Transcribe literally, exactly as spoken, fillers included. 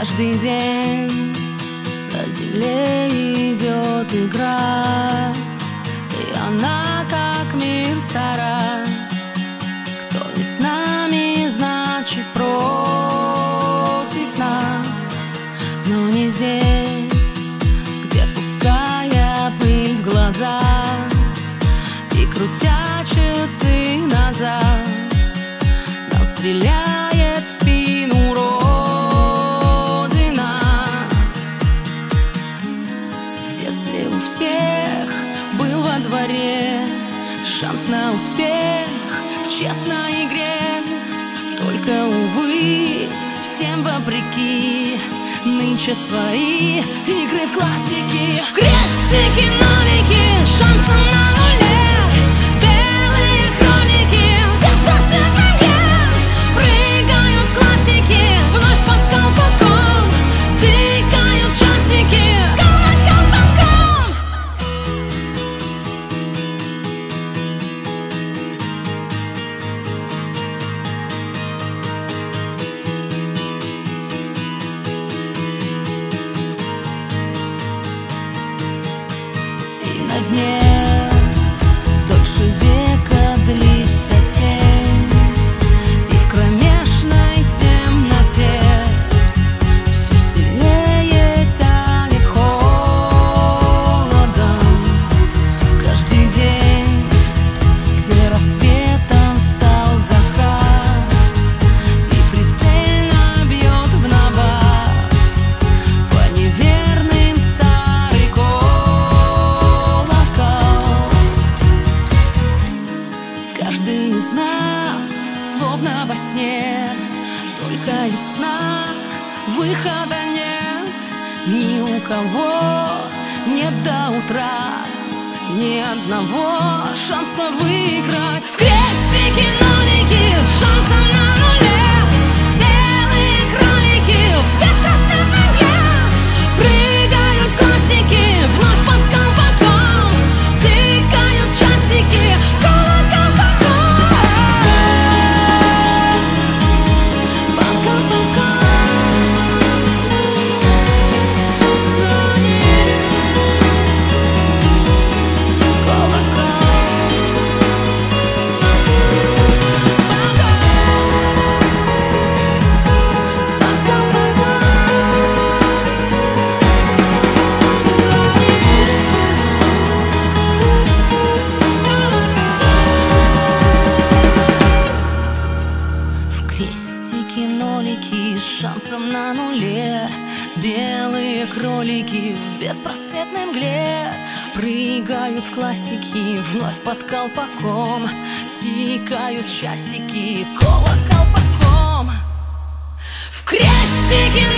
Каждый день на земле идет игра, и она как мир стара. Кто не с нами, значит против нас. Но не здесь, где, пуская пыль в глаза и крутя часы назад, нам стреляет в спину Родина. В детстве у всех был во дворе шанс на успех в честной игре. Только, увы, всем вопреки, нынче свои игры в классике. В крестики, нолики, шансом на нуле. Белые кролики в беспросветной игре прыгают в классики, вновь под колпаком тикают часики. Колокол, колокол. И на дне дольше века длится тень, и в кромешной темноте все сильнее тянет холодом. Каждый день, где рассветом стал закат и прицельно бьет в набат по неверным старый колокол. Каждый из нас словно во сне, только из сна выхода нет. Ни у кого нет до утра ни одного шанса выиграть. В крестики, нолики, с шансом на нуле. Белые кролики в беспросветной игре прыгают в классики, вновь под колпаком тикают часики. Колокол, колокол, под колпаком звонит колокол. Под колпаком звонит. В крестики, нолики, с шансом на нуле. Белые кролики в беспросветной мгле прыгают в классики, вновь под колпаком тикают часики. Колокол, колпаком. В крестики,